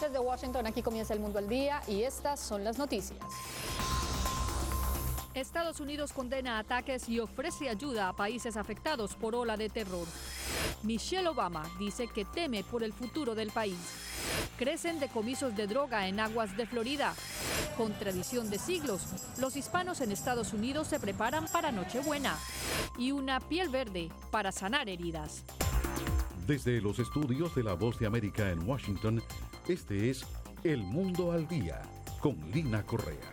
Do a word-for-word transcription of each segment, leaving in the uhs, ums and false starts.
Desde Washington, aquí comienza El Mundo al Día y estas son las noticias. Estados Unidos condena ataques y ofrece ayuda a países afectados por ola de terror. Michelle Obama dice que teme por el futuro del país. Crecen decomisos de droga en aguas de Florida. Con tradición de siglos, los hispanos en Estados Unidos se preparan para Nochebuena. Y una piel verde para sanar heridas. Desde los estudios de La Voz de América en Washington, este es El Mundo al Día, con Lina Correa.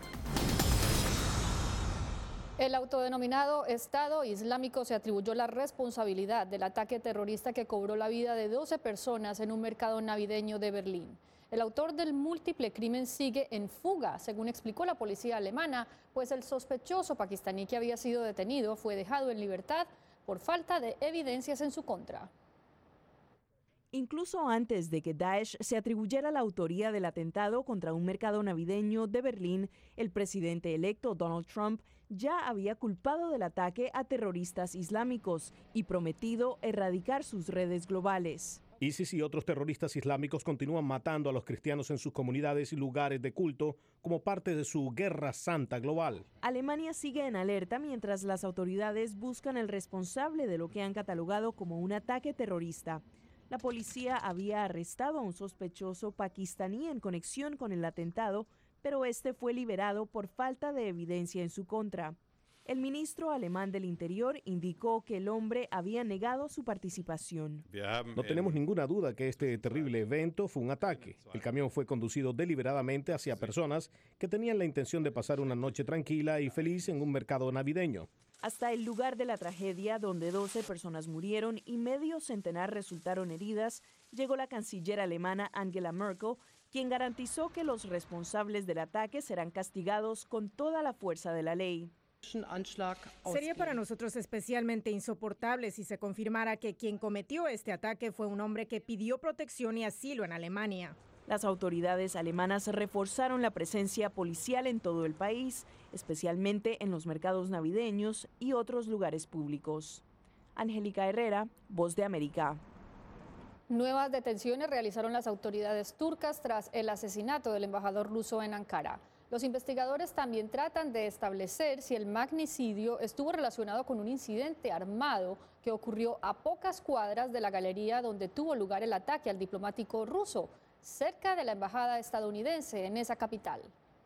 El autodenominado Estado Islámico se atribuyó la responsabilidad del ataque terrorista que cobró la vida de doce personas en un mercado navideño de Berlín. El autor del múltiple crimen sigue en fuga, según explicó la policía alemana, pues el sospechoso pakistaní que había sido detenido fue dejado en libertad por falta de evidencias en su contra. Incluso antes de que Daesh se atribuyera la autoría del atentado contra un mercado navideño de Berlín, el presidente electo Donald Trump ya había culpado del ataque a terroristas islámicos y prometido erradicar sus redes globales. ISIS y otros terroristas islámicos continúan matando a los cristianos en sus comunidades y lugares de culto como parte de su guerra santa global. Alemania sigue en alerta mientras las autoridades buscan el responsable de lo que han catalogado como un ataque terrorista. La policía había arrestado a un sospechoso pakistaní en conexión con el atentado, pero este fue liberado por falta de evidencia en su contra. El ministro alemán del Interior indicó que el hombre había negado su participación. No tenemos ninguna duda que este terrible evento fue un ataque. El camión fue conducido deliberadamente hacia personas que tenían la intención de pasar una noche tranquila y feliz en un mercado navideño. Hasta el lugar de la tragedia, donde doce personas murieron y medio centenar resultaron heridas, llegó la canciller alemana Angela Merkel, quien garantizó que los responsables del ataque serán castigados con toda la fuerza de la ley. Sería para nosotros especialmente insoportable si se confirmara que quien cometió este ataque fue un hombre que pidió protección y asilo en Alemania. Las autoridades alemanas reforzaron la presencia policial en todo el país, especialmente en los mercados navideños y otros lugares públicos. Angélica Herrera, Voz de América. Nuevas detenciones realizaron las autoridades turcas tras el asesinato del embajador ruso en Ankara. Los investigadores también tratan de establecer si el magnicidio estuvo relacionado con un incidente armado que ocurrió a pocas cuadras de la galería donde tuvo lugar el ataque al diplomático ruso, cerca de la embajada estadounidense en esa capital.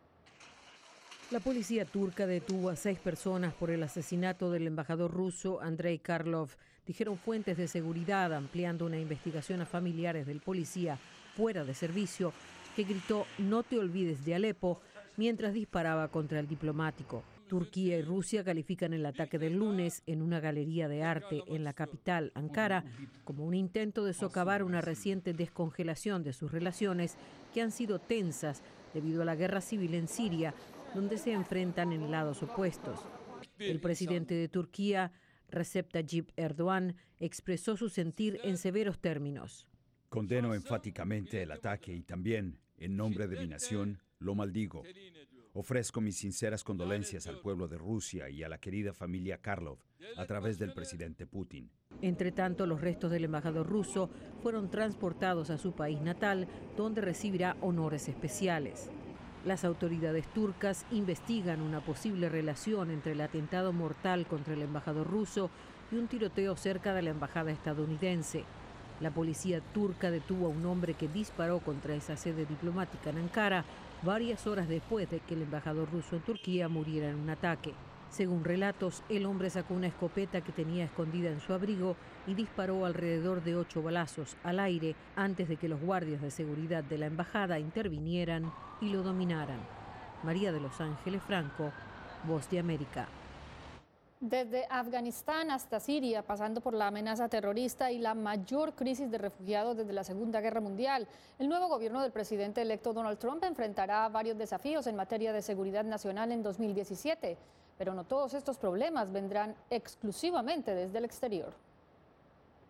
La policía turca detuvo a seis personas por el asesinato del embajador ruso Andrei Karlov, dijeron fuentes de seguridad, ampliando una investigación a familiares del policía fuera de servicio que gritó "No te olvides de Alepo" mientras disparaba contra el diplomático. Turquía y Rusia califican el ataque del lunes en una galería de arte en la capital, Ankara, como un intento de socavar una reciente descongelación de sus relaciones que han sido tensas debido a la guerra civil en Siria, donde se enfrentan en lados opuestos. El presidente de Turquía, Recep Tayyip Erdogan, expresó su sentir en severos términos. Condeno enfáticamente el ataque y también, en nombre de mi nación, lo maldigo. Ofrezco mis sinceras condolencias al pueblo de Rusia y a la querida familia Karlov a través del presidente Putin. Entre tanto, los restos del embajador ruso fueron transportados a su país natal, donde recibirá honores especiales. Las autoridades turcas investigan una posible relación entre el atentado mortal contra el embajador ruso y un tiroteo cerca de la embajada estadounidense. La policía turca detuvo a un hombre que disparó contra esa sede diplomática en Ankara varias horas después de que el embajador ruso en Turquía muriera en un ataque. Según relatos, el hombre sacó una escopeta que tenía escondida en su abrigo y disparó alrededor de ocho balazos al aire antes de que los guardias de seguridad de la embajada intervinieran y lo dominaran. María de Los Ángeles Franco, Voz de América. Desde Afganistán hasta Siria, pasando por la amenaza terrorista y la mayor crisis de refugiados desde la Segunda Guerra Mundial, el nuevo gobierno del presidente electo Donald Trump enfrentará varios desafíos en materia de seguridad nacional en dos mil diecisiete, pero no todos estos problemas vendrán exclusivamente desde el exterior.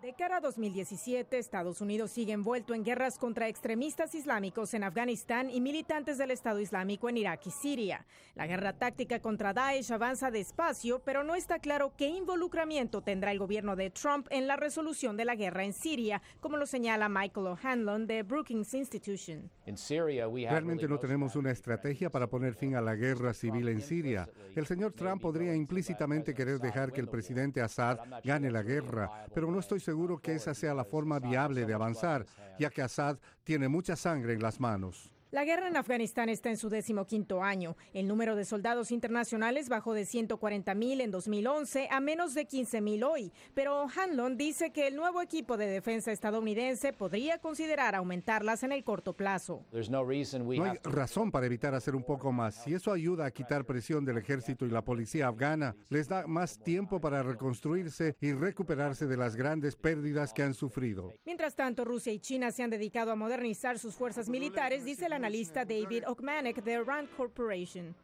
De cara a dos mil diecisiete, Estados Unidos sigue envuelto en guerras contra extremistas islámicos en Afganistán y militantes del Estado Islámico en Irak y Siria. La guerra táctica contra Daesh avanza despacio, pero no está claro qué involucramiento tendrá el gobierno de Trump en la resolución de la guerra en Siria, como lo señala Michael O'Hanlon de Brookings Institution. Realmente no tenemos una estrategia para poner fin a la guerra civil en Siria. El señor Trump podría implícitamente querer dejar que el presidente Assad gane la guerra, pero no estoy seguro seguro que esa sea la forma viable de avanzar, ya que Assad tiene mucha sangre en las manos. La guerra en Afganistán está en su decimoquinto año. El número de soldados internacionales bajó de ciento cuarenta mil en dos mil once a menos de quince mil hoy. Pero Hanlon dice que el nuevo equipo de defensa estadounidense podría considerar aumentarlas en el corto plazo. No hay razón para evitar hacer un poco más. Si eso ayuda a quitar presión del ejército y la policía afgana, les da más tiempo para reconstruirse y recuperarse de las grandes pérdidas que han sufrido. Mientras tanto, Rusia y China se han dedicado a modernizar sus fuerzas militares, dice la analista David Okmanek de Rand Corporation.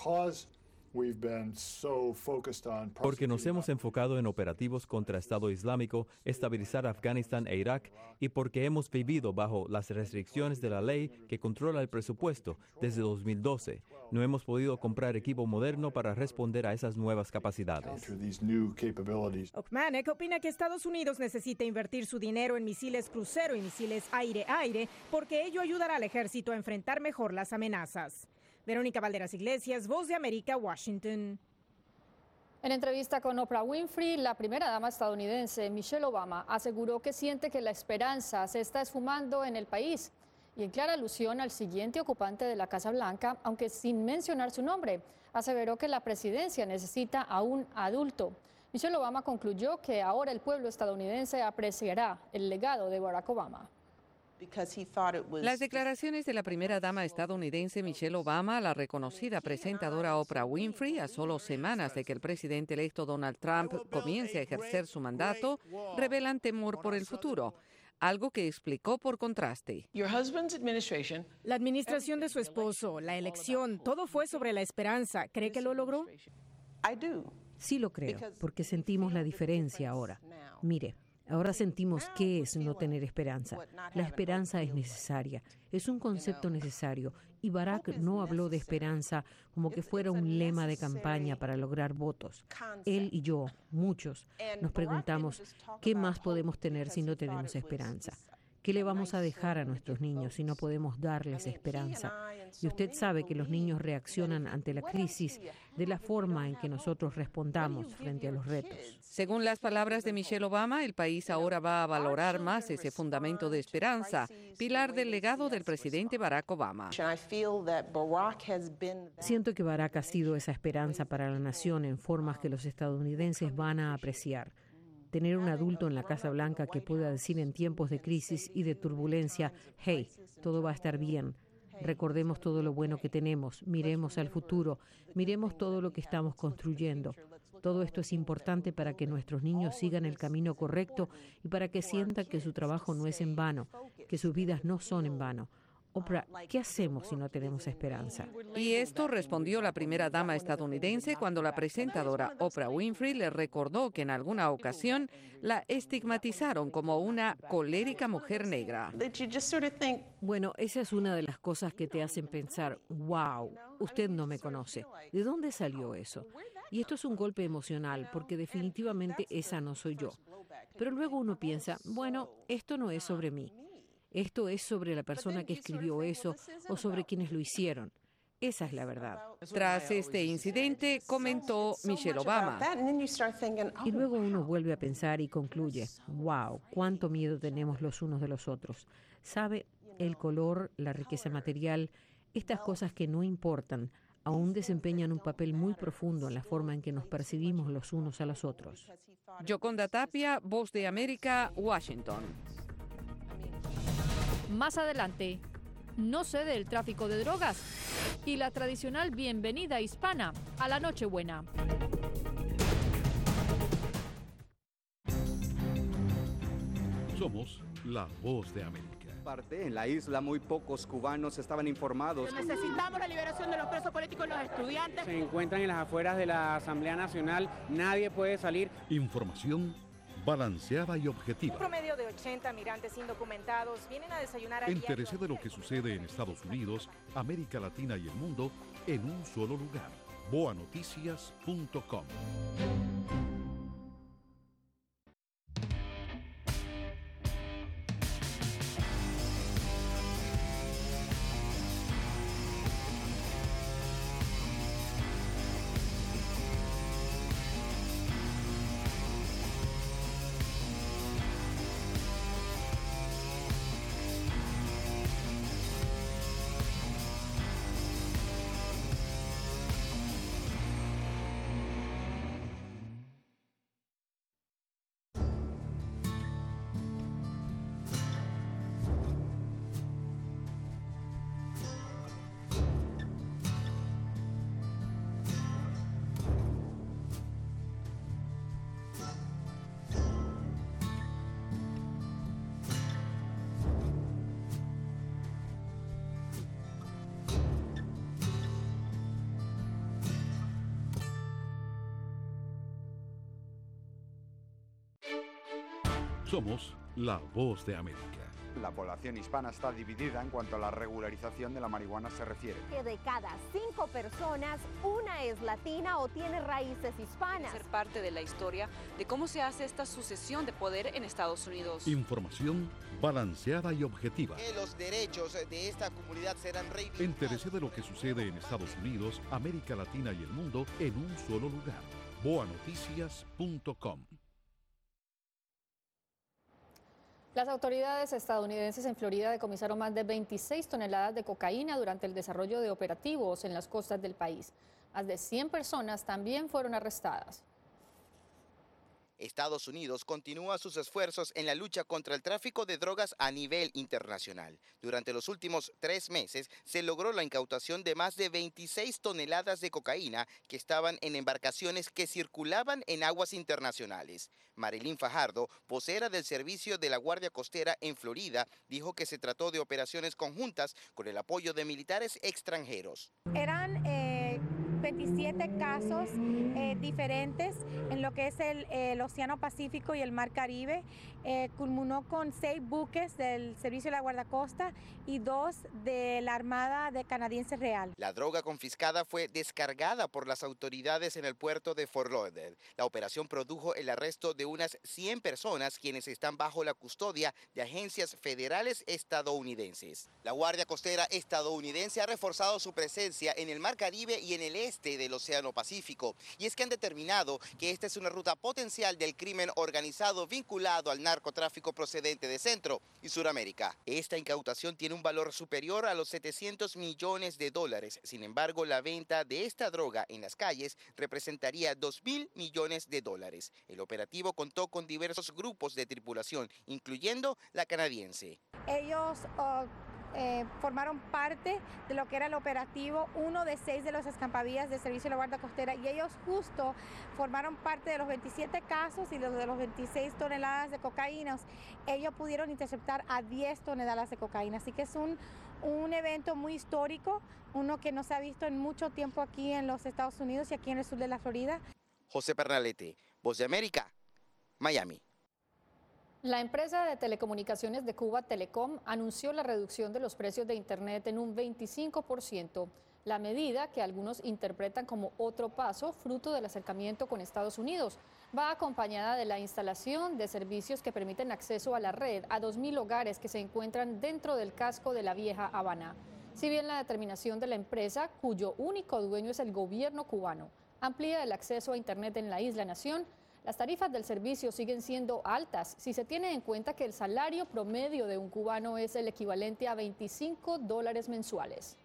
Porque nos hemos enfocado en operativos contra Estado Islámico, estabilizar Afganistán e Irak, y porque hemos vivido bajo las restricciones de la ley que controla el presupuesto desde dos mil doce. No hemos podido comprar equipo moderno para responder a esas nuevas capacidades. Okmanek opina que Estados Unidos necesita invertir su dinero en misiles crucero y misiles aire-aire, porque ello ayudará al ejército a enfrentar mejor las amenazas. Verónica Valderas Iglesias, Voz de América, Washington. En entrevista con Oprah Winfrey, la primera dama estadounidense, Michelle Obama, aseguró que siente que la esperanza se está esfumando en el país. Y en clara alusión al siguiente ocupante de la Casa Blanca, aunque sin mencionar su nombre, aseveró que la presidencia necesita a un adulto. Michelle Obama concluyó que ahora el pueblo estadounidense apreciará el legado de Barack Obama. Las declaraciones de la primera dama estadounidense Michelle Obama a la reconocida presentadora Oprah Winfrey a solo semanas de que el presidente electo Donald Trump comience a ejercer su mandato revelan temor por el futuro. Algo que explicó por contraste. La administración de su esposo, la elección, todo fue sobre la esperanza. ¿Cree que lo logró? Sí lo creo, porque sentimos la diferencia ahora. Mire, ahora sentimos qué es no tener esperanza. La esperanza es necesaria, es un concepto necesario. Y Barack no habló de esperanza como que fuera un lema de campaña para lograr votos. Él y yo, muchos, nos preguntamos, ¿qué más podemos tener si no tenemos esperanza? ¿Qué le vamos a dejar a nuestros niños si no podemos darles esperanza? Y usted sabe que los niños reaccionan ante la crisis de la forma en que nosotros respondamos frente a los retos. Según las palabras de Michelle Obama, el país ahora va a valorar más ese fundamento de esperanza, pilar del legado del presidente Barack Obama. Siento que Barack ha sido esa esperanza para la nación en formas que los estadounidenses van a apreciar. Tener un adulto en la Casa Blanca que pueda decir en tiempos de crisis y de turbulencia, hey, todo va a estar bien. Recordemos todo lo bueno que tenemos, miremos al futuro, miremos todo lo que estamos construyendo. Todo esto es importante para que nuestros niños sigan el camino correcto y para que sientan que su trabajo no es en vano, que sus vidas no son en vano. Oprah, ¿qué hacemos si no tenemos esperanza? Y esto respondió la primera dama estadounidense cuando la presentadora Oprah Winfrey le recordó que en alguna ocasión la estigmatizaron como una colérica mujer negra. Bueno, esa es una de las cosas que te hacen pensar, wow, usted no me conoce. ¿De dónde salió eso? Y esto es un golpe emocional porque definitivamente esa no soy yo. Pero luego uno piensa, bueno, esto no es sobre mí. Esto es sobre la persona que escribió eso o sobre quienes lo hicieron. Esa es la verdad. Tras este incidente, comentó Michelle Obama. Y luego uno vuelve a pensar y concluye, wow, cuánto miedo tenemos los unos de los otros. ¿Sabe? El color, la riqueza material, estas cosas que no importan, aún desempeñan un papel muy profundo en la forma en que nos percibimos los unos a los otros. Yoconda Tapia, Voz de América, Washington. Más adelante, no cede el tráfico de drogas y la tradicional bienvenida hispana a la Nochebuena. Somos la Voz de América. En la isla muy pocos cubanos estaban informados. Necesitamos la liberación de los presos políticos y los estudiantes. Se encuentran en las afueras de la Asamblea Nacional, nadie puede salir. Información balanceada y objetiva. Un promedio de ochenta migrantes indocumentados vienen a desayunar a Entérese de lo que sucede en Estados Unidos, América Latina y el mundo en un solo lugar. boa noticias punto com. Somos la voz de América. La población hispana está dividida en cuanto a la regularización de la marihuana se refiere. Que de cada cinco personas, una es latina o tiene raíces hispanas. Ser parte de la historia de cómo se hace esta sucesión de poder en Estados Unidos. Información balanceada y objetiva. Que los derechos de esta comunidad serán reivindicados. Entérese de lo que sucede en Estados Unidos, América Latina y el mundo en un solo lugar. boa noticias punto com. Las autoridades estadounidenses en Florida decomisaron más de veintiséis toneladas de cocaína durante el desarrollo de operativos en las costas del país. Más de cien personas también fueron arrestadas. Estados Unidos continúa sus esfuerzos en la lucha contra el tráfico de drogas a nivel internacional. Durante los últimos tres meses se logró la incautación de más de veintiséis toneladas de cocaína que estaban en embarcaciones que circulaban en aguas internacionales. Marilyn Fajardo, vocera del Servicio de la Guardia Costera en Florida, dijo que se trató de operaciones conjuntas con el apoyo de militares extranjeros. Eran eh, veintisiete casos eh, diferentes en lo que es el, el Océano Pacífico y el Mar Caribe. Eh, culminó con seis buques del Servicio de la Guardacosta y dos de la Armada de Canadiense Real. La droga confiscada fue descargada por las autoridades en el puerto de Fort Lauderdale. La operación produjo el arresto de unas cien personas quienes están bajo la custodia de agencias federales estadounidenses. La Guardia Costera estadounidense ha reforzado su presencia en el Mar Caribe y en el este del Océano Pacífico. Y es que han determinado que esta es una ruta potencial del crimen organizado vinculado al narcotráfico procedente de Centro y Suramérica. Esta incautación tiene un valor superior a los setecientos millones de dólares. Sin embargo, la venta de esta droga en las calles representaría dos mil millones de dólares. El operativo contó con diversos grupos de tripulación, incluyendo la canadiense. Ellos uh, eh, formaron parte de lo que era el operativo, uno de seis de los escampavías del Servicio de la Guardia Costera, y ellos justo formaron parte de los veintisiete casos y los de los veintiséis toneladas de cocaína. Ellos pudieron interceptar a diez toneladas de cocaína, así que es un, un evento muy histórico, uno que no se ha visto en mucho tiempo aquí en los Estados Unidos y aquí en el sur de la Florida. José Pernalete, Voz de América, Miami. La empresa de telecomunicaciones de Cuba, Telecom, anunció la reducción de los precios de Internet en un veinticinco por ciento, la medida que algunos interpretan como otro paso fruto del acercamiento con Estados Unidos. Va acompañada de la instalación de servicios que permiten acceso a la red a dos mil hogares que se encuentran dentro del casco de la vieja Habana. Si bien la determinación de la empresa, cuyo único dueño es el gobierno cubano, amplía el acceso a Internet en la isla nación, las tarifas del servicio siguen siendo altas si se tiene en cuenta que el salario promedio de un cubano es el equivalente a veinticinco dólares mensuales.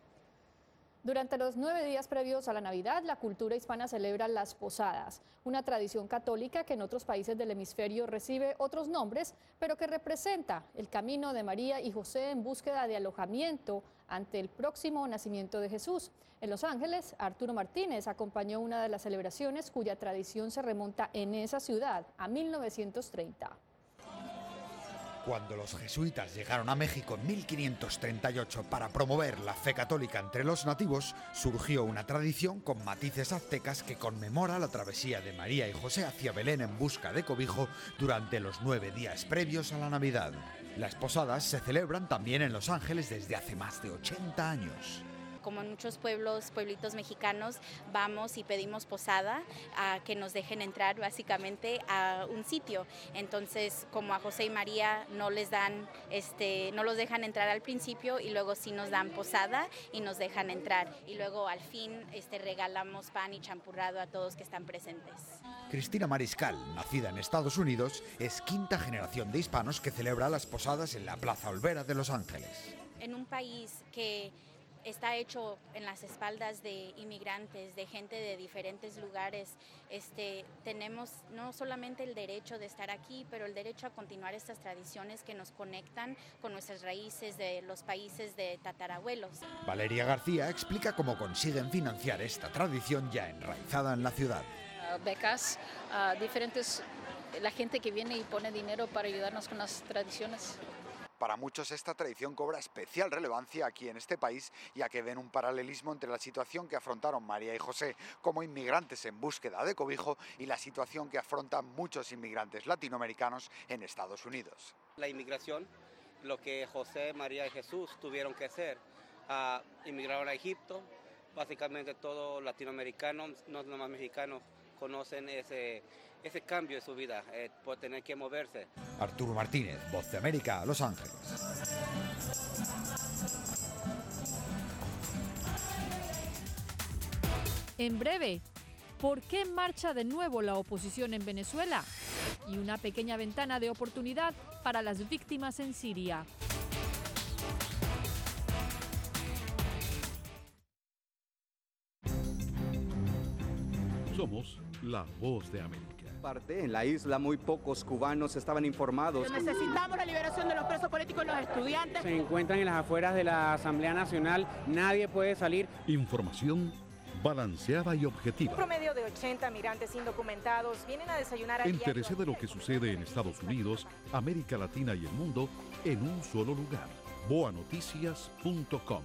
Durante los nueve días previos a la Navidad, la cultura hispana celebra las posadas, una tradición católica que en otros países del hemisferio recibe otros nombres, pero que representa el camino de María y José en búsqueda de alojamiento ante el próximo nacimiento de Jesús. En Los Ángeles, Arturo Martínez acompañó una de las celebraciones cuya tradición se remonta en esa ciudad a mil novecientos treinta. Cuando los jesuitas llegaron a México en mil quinientos treinta y ocho para promover la fe católica entre los nativos, surgió una tradición con matices aztecas que conmemora la travesía de María y José hacia Belén en busca de cobijo durante los nueve días previos a la Navidad. Las posadas se celebran también en Los Ángeles desde hace más de ochenta años. Como en muchos pueblos, pueblitos mexicanos, vamos y pedimos posada, a que nos dejen entrar básicamente a un sitio. Entonces, como a José y María no les dan, este, no los dejan entrar al principio y luego sí nos dan posada y nos dejan entrar. Y luego al fin este, regalamos pan y champurrado a todos que están presentes. Cristina Mariscal, nacida en Estados Unidos, es quinta generación de hispanos que celebra las posadas en la Plaza Olvera de Los Ángeles. En un país que está hecho en las espaldas de inmigrantes, de gente de diferentes lugares. Este, tenemos no solamente el derecho de estar aquí, pero el derecho a continuar estas tradiciones que nos conectan con nuestras raíces de los países de tatarabuelos. Valeria García explica cómo consiguen financiar esta tradición ya enraizada en la ciudad. Uh, becas, uh, diferentes, la gente que viene y pone dinero para ayudarnos con las tradiciones. Para muchos esta tradición cobra especial relevancia aquí en este país, ya que ven un paralelismo entre la situación que afrontaron María y José como inmigrantes en búsqueda de cobijo y la situación que afrontan muchos inmigrantes latinoamericanos en Estados Unidos. La inmigración, lo que José, María y Jesús tuvieron que hacer, uh, inmigraron a Egipto, básicamente todos latinoamericanos, no nomás mexicanos, conocen ese... ese cambio de su vida, eh, por tener que moverse. Arturo Martínez, Voz de América, Los Ángeles. En breve, ¿por qué marcha de nuevo la oposición en Venezuela? Y una pequeña ventana de oportunidad para las víctimas en Siria. Somos la Voz de América. En la isla muy pocos cubanos estaban informados. Necesitamos la liberación de los presos políticos y los estudiantes. Se encuentran en las afueras de la Asamblea Nacional, nadie puede salir. Información balanceada y objetiva. Un promedio de ochenta migrantes indocumentados vienen a desayunar al Entérese de lo que sucede en Estados Unidos, América Latina y el mundo en un solo lugar. boa noticias punto com.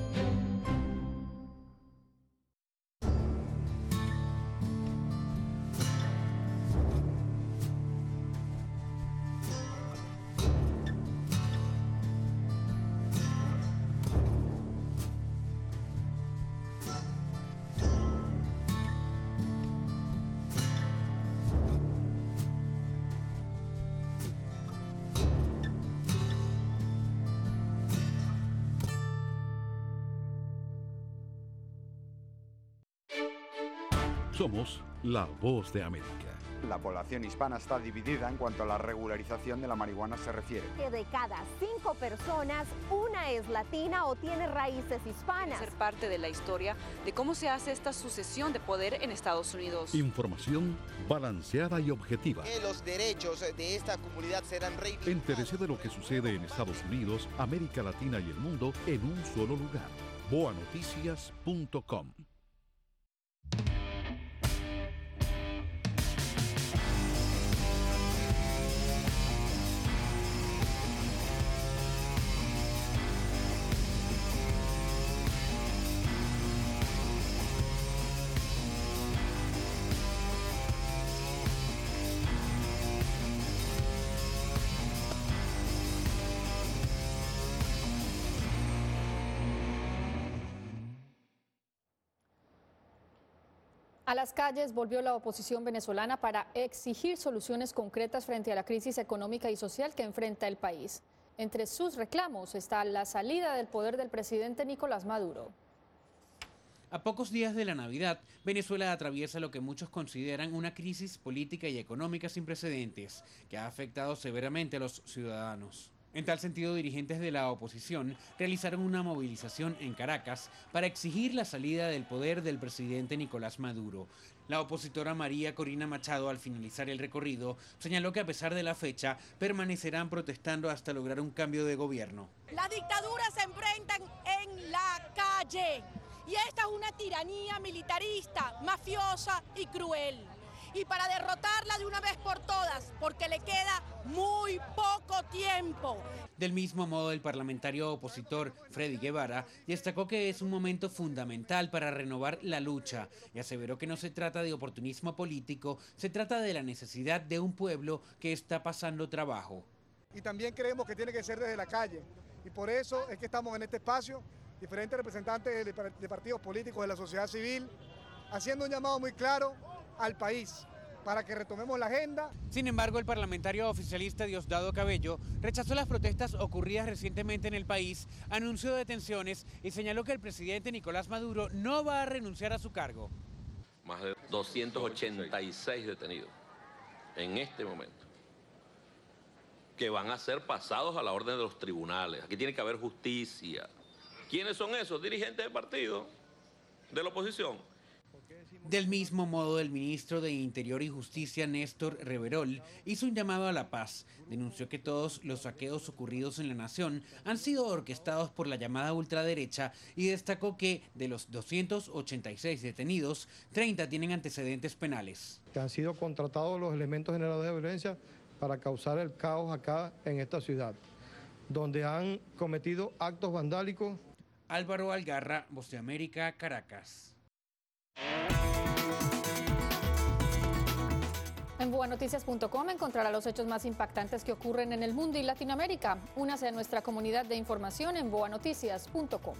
Somos la Voz de América. La población hispana está dividida en cuanto a la regularización de la marihuana se refiere. Que de cada cinco personas, una es latina o tiene raíces hispanas. Ser parte de la historia de cómo se hace esta sucesión de poder en Estados Unidos. Información balanceada y objetiva. Que los derechos de esta comunidad serán reivindicados. Entérese de lo que sucede en Estados Unidos, América Latina y el mundo en un solo lugar. boa noticias punto com. A las calles volvió la oposición venezolana para exigir soluciones concretas frente a la crisis económica y social que enfrenta el país. Entre sus reclamos está la salida del poder del presidente Nicolás Maduro. A pocos días de la Navidad, Venezuela atraviesa lo que muchos consideran una crisis política y económica sin precedentes, que ha afectado severamente a los ciudadanos. En tal sentido, dirigentes de la oposición realizaron una movilización en Caracas para exigir la salida del poder del presidente Nicolás Maduro. La opositora María Corina Machado, al finalizar el recorrido, señaló que a pesar de la fecha, permanecerán protestando hasta lograr un cambio de gobierno. Las dictaduras se enfrentan en la calle y esta es una tiranía militarista, mafiosa y cruel. y para derrotarla de una vez por todas, porque le queda muy poco tiempo. Del mismo modo, el parlamentario opositor Freddy Guevara destacó que es un momento fundamental para renovar la lucha y aseveró que no se trata de oportunismo político, se trata de la necesidad de un pueblo que está pasando trabajo. Y también creemos que tiene que ser desde la calle, y por eso es que estamos en este espacio, diferentes representantes de, de partidos políticos de la sociedad civil, haciendo un llamado muy claro al país para que retomemos la agenda. Sin embargo, el parlamentario oficialista Diosdado Cabello rechazó las protestas ocurridas recientemente en el país, anunció detenciones y señaló que el presidente Nicolás Maduro no va a renunciar a su cargo. Más de doscientos ochenta y seis detenidos en este momento, que van a ser pasados a la orden de los tribunales. Aquí tiene que haber justicia. ¿Quiénes son esos? Dirigentes del partido, de la oposición. Del mismo modo, el ministro de Interior y Justicia, Néstor Reverol, hizo un llamado a la paz. Denunció que todos los saqueos ocurridos en la nación han sido orquestados por la llamada ultraderecha y destacó que de los doscientos ochenta y seis detenidos, treinta tienen antecedentes penales. Que han sido contratados los elementos generadores de violencia para causar el caos acá en esta ciudad, donde han cometido actos vandálicos. Álvaro Algarra, Voz de América, Caracas. En boa noticias punto com encontrará los hechos más impactantes que ocurren en el mundo y Latinoamérica. Únase a nuestra comunidad de información en boa noticias punto com.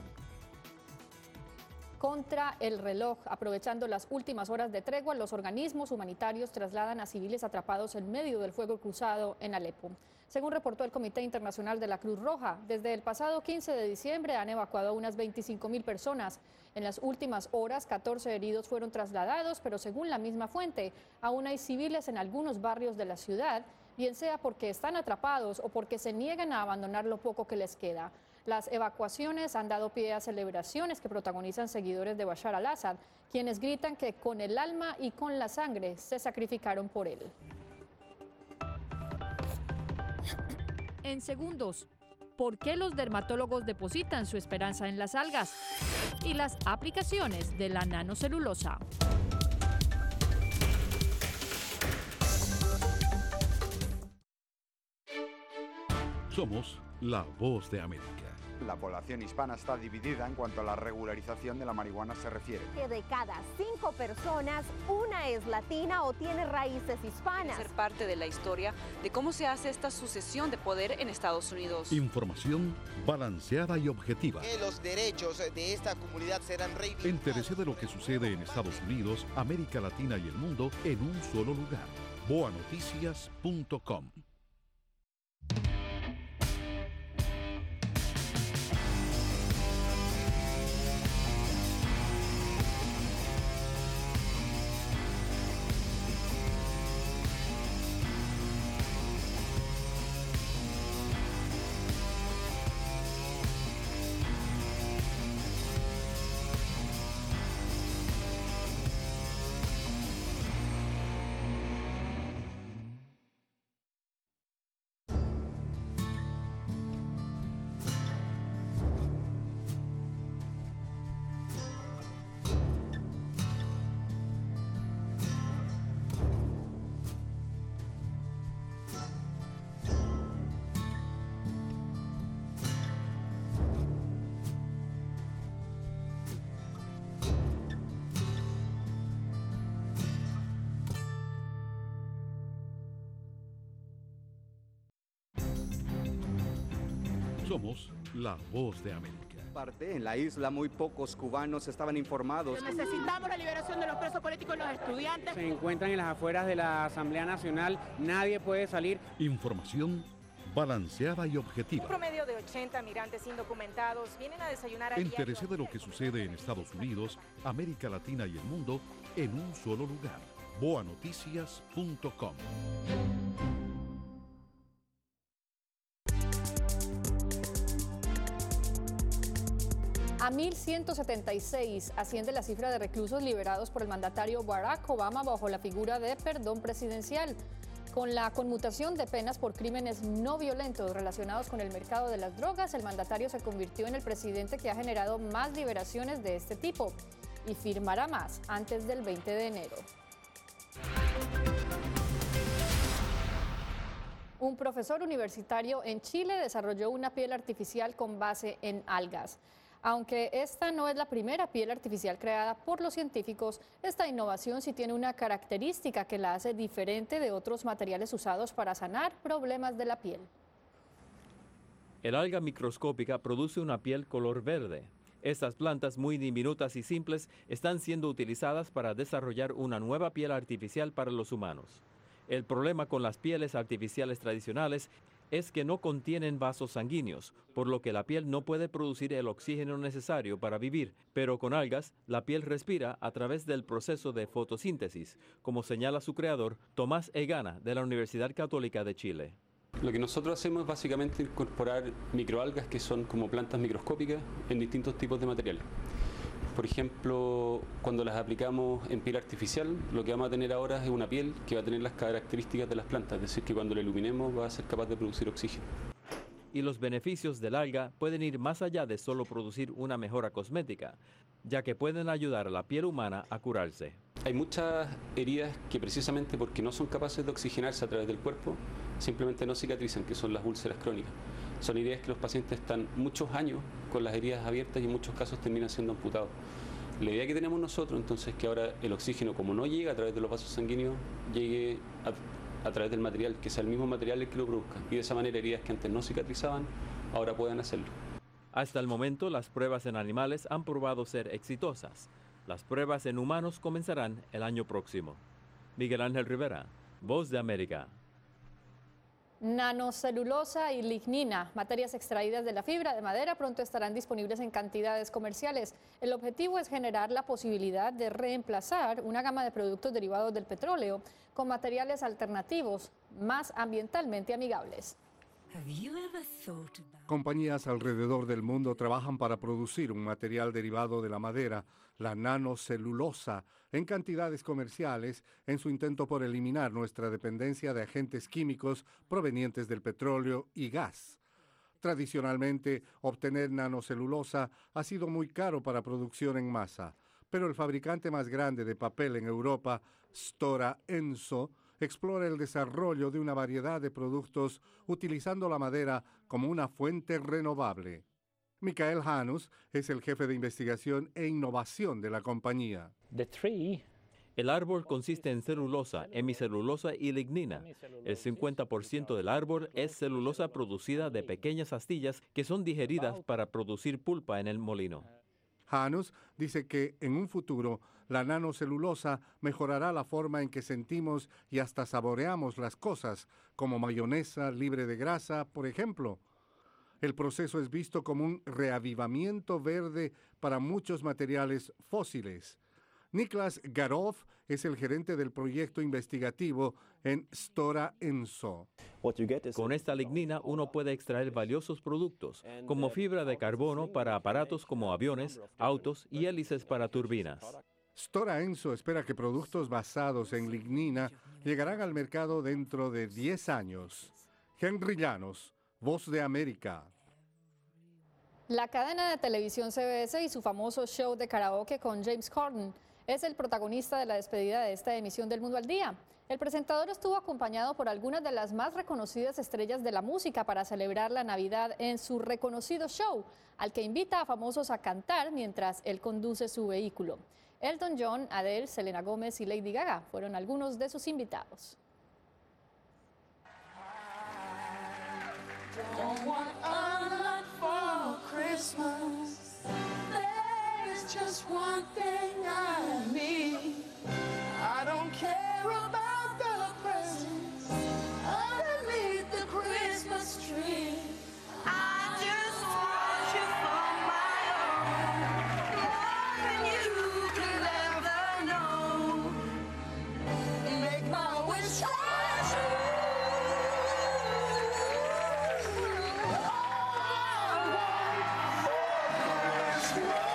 Contra el reloj, aprovechando las últimas horas de tregua, los organismos humanitarios trasladan a civiles atrapados en medio del fuego cruzado en Alepo. Según reportó el Comité Internacional de la Cruz Roja, desde el pasado quince de diciembre han evacuado a unas veinticinco mil personas. En las últimas horas, catorce heridos fueron trasladados, pero según la misma fuente, aún hay civiles en algunos barrios de la ciudad, bien sea porque están atrapados o porque se niegan a abandonar lo poco que les queda. Las evacuaciones han dado pie a celebraciones que protagonizan seguidores de Bashar al-Assad, quienes gritan que con el alma y con la sangre se sacrificaron por él. En segundos, ¿por qué los dermatólogos depositan su esperanza en las algas? Y las aplicaciones de la nanocelulosa. Somos la Voz de América. La población hispana está dividida en cuanto a la regularización de la marihuana se refiere. Que de cada cinco personas, una es latina o tiene raíces hispanas. Ser parte de la historia de cómo se hace esta sucesión de poder en Estados Unidos. Información balanceada y objetiva. Que los derechos de esta comunidad serán reivindicados. Entérese de lo que sucede en Estados Unidos, América Latina y el mundo en un solo lugar. boa noticias punto com. Somos la Voz de América. Parte en la isla muy pocos cubanos estaban informados. Necesitamos la liberación de los presos políticos y los estudiantes. Se encuentran en las afueras de la Asamblea Nacional, nadie puede salir. Información balanceada y objetiva. Un promedio de ochenta migrantes indocumentados vienen a desayunar a Entérese de lo que sucede en Estados Unidos, América Latina y el mundo en un solo lugar. boa noticias punto com. A mil ciento setenta y seis asciende la cifra de reclusos liberados por el mandatario Barack Obama bajo la figura de perdón presidencial. Con la conmutación de penas por crímenes no violentos relacionados con el mercado de las drogas, el mandatario se convirtió en el presidente que ha generado más liberaciones de este tipo y firmará más antes del veinte de enero. Un profesor universitario en Chile desarrolló una piel artificial con base en algas. Aunque esta no es la primera piel artificial creada por los científicos, esta innovación sí tiene una característica que la hace diferente de otros materiales usados para sanar problemas de la piel. El alga microscópica produce una piel color verde. Estas plantas muy diminutas y simples están siendo utilizadas para desarrollar una nueva piel artificial para los humanos. El problema con las pieles artificiales tradicionales es que no contienen vasos sanguíneos, por lo que la piel no puede producir el oxígeno necesario para vivir, pero con algas, la piel respira a través del proceso de fotosíntesis, como señala su creador, Tomás Egana, de la Universidad Católica de Chile. Lo que nosotros hacemos es básicamente incorporar microalgas, que son como plantas microscópicas, en distintos tipos de material. Por ejemplo, cuando las aplicamos en piel artificial, lo que vamos a tener ahora es una piel que va a tener las características de las plantas, es decir, que cuando la iluminemos va a ser capaz de producir oxígeno. Y los beneficios del alga pueden ir más allá de solo producir una mejora cosmética, ya que pueden ayudar a la piel humana a curarse. Hay muchas heridas que precisamente porque no son capaces de oxigenarse a través del cuerpo, simplemente no cicatrizan, que son las úlceras crónicas. Son heridas que los pacientes están muchos años con las heridas abiertas y en muchos casos terminan siendo amputados. La idea que tenemos nosotros entonces es que ahora el oxígeno, como no llega a través de los vasos sanguíneos, llegue a, a través del material, que sea el mismo material el que lo produzca. Y de esa manera heridas que antes no cicatrizaban, ahora puedan hacerlo. Hasta el momento las pruebas en animales han probado ser exitosas. Las pruebas en humanos comenzarán el año próximo. Miguel Ángel Rivera, Voz de América. Nanocelulosa y lignina, materias extraídas de la fibra de madera, pronto estarán disponibles en cantidades comerciales. El objetivo es generar la posibilidad de reemplazar una gama de productos derivados del petróleo con materiales alternativos más ambientalmente amigables. Compañías alrededor del mundo trabajan para producir un material derivado de la madera, la nanocelulosa, en cantidades comerciales en su intento por eliminar nuestra dependencia de agentes químicos provenientes del petróleo y gas. Tradicionalmente, obtener nanocelulosa ha sido muy caro para producción en masa, pero el fabricante más grande de papel en Europa, Stora Enso, explora el desarrollo de una variedad de productos utilizando la madera como una fuente renovable. Mikael Hanus es el jefe de investigación e innovación de la compañía. El árbol consiste en celulosa, hemicelulosa y lignina. El cincuenta por ciento del árbol es celulosa producida de pequeñas astillas que son digeridas para producir pulpa en el molino. Hanus dice que en un futuro la nanocelulosa mejorará la forma en que sentimos y hasta saboreamos las cosas, como mayonesa libre de grasa, por ejemplo. El proceso es visto como un reavivamiento verde para muchos materiales fósiles. Niklas Garov es el gerente del proyecto investigativo en Stora Enso. Con esta lignina uno puede extraer valiosos productos, como fibra de carbono para aparatos como aviones, autos y hélices para turbinas. Stora Enso espera que productos basados en lignina llegarán al mercado dentro de diez años. Henry Llanos, Voz de América. La cadena de televisión C B S y su famoso show de karaoke con James Corden es el protagonista de la despedida de esta emisión del Mundo al Día. El presentador estuvo acompañado por algunas de las más reconocidas estrellas de la música para celebrar la Navidad en su reconocido show, al que invita a famosos a cantar mientras él conduce su vehículo. Elton John, Adele, Selena Gómez y Lady Gaga fueron algunos de sus invitados. Don't want a lot for Christmas. There's just one thing I need. I don't care about the presents underneath the Christmas tree. I just want you for my own, more than you could ever know. Make my wish come true. Christmas.